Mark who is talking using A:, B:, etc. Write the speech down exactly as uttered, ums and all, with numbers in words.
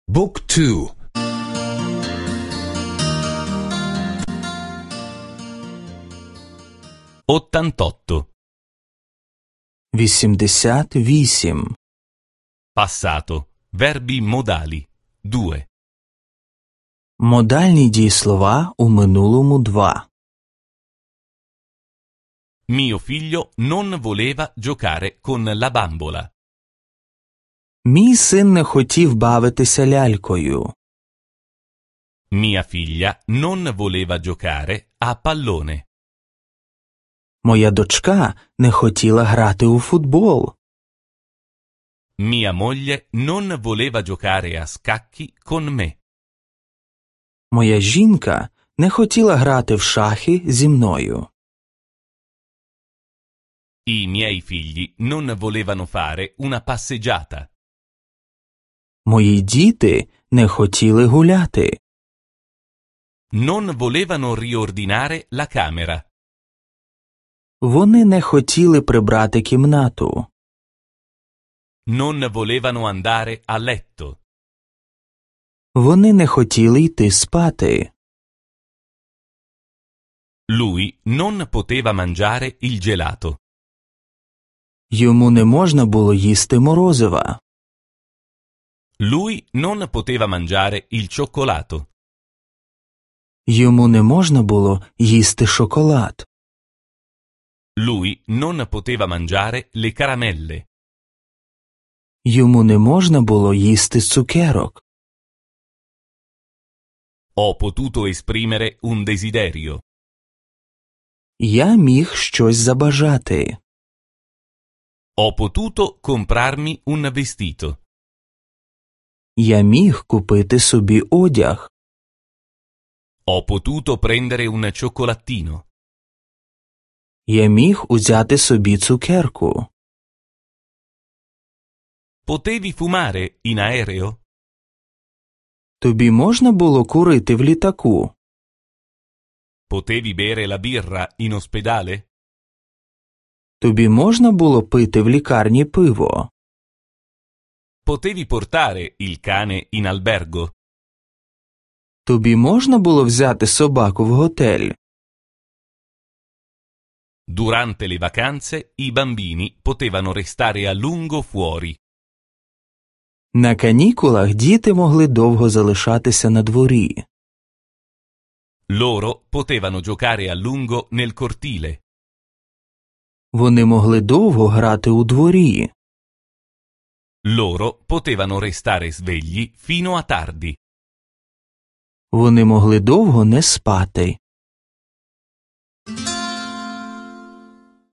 A: Book two.
B: ottantotto.
C: вісімдесят вісім.
B: Passato. Verbi modali. due.
C: Модальні дієслова у минулому два.
B: Mio figlio non voleva giocare con la bambola.
C: Мій син не хотів бавитися лялькою.
B: Mia figlia non voleva giocare a pallone.
C: Моя дочка не хотіла грати у футбол.
B: Mia moglie non voleva giocare a scacchi con me.
C: Моя жінка не хотіла грати в шахи зі мною.
B: I miei figli non volevano fare una passeggiata.
C: Мої діти не хотіли гуляти.
B: Non volevano riordinare la camera.
C: Вони не хотіли прибрати кімнату.
B: Non volevano andare a letto.
C: Вони не хотіли йти спати.
B: Lui non poteva mangiare il gelato.
C: Йому не можна було їсти морозива.
B: Lui non poteva mangiare il cioccolato.
C: Йому не можна було їсти шоколад.
B: Lui non poteva mangiare le caramelle.
C: Йому не можна було їсти цукерок.
B: Ho potuto esprimere un desiderio.
C: Я міг щось забажати.
B: Ho potuto comprarmi un vestito.
C: Я міг купити собі одяг.
B: Ho potuto prendere un cioccolatino.
C: Я міг узяти собі цукерку.
B: Potevi fumare in aereo?
C: Тобі можна було курити в літаку?
B: Potevi bere la birra in ospedale?
C: Тобі можна було пити в лікарні пиво?
B: Potevi portare il cane in albergo?
C: Тобі можна було взяти собаку в готель?
B: Durante le vacanze i bambini potevano restare a lungo fuori.
C: На канікулах діти могли довго залишатися на дворі.
B: Loro potevano giocare a lungo nel cortile.
C: Вони могли довго грати у дворі.
B: Loro potevano restare svegli fino a tardi.
C: Вони могли довго не спати.